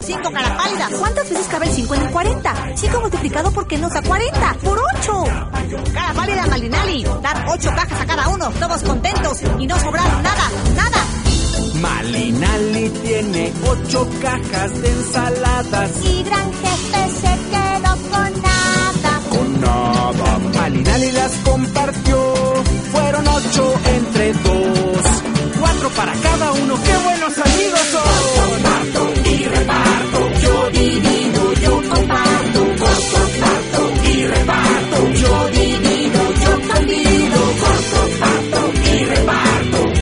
5, cara pálida. ¿Cuántas veces cabe el 5 en el 40? 5 multiplicado por qué nos da 40. ¡Por 8! Cara pálida, Malinali. Dar 8 cajas a cada uno, todos contentos y no sobrar nada. Malinali tiene 8 cajas de ensaladas. Y Gran Jefe se quedó con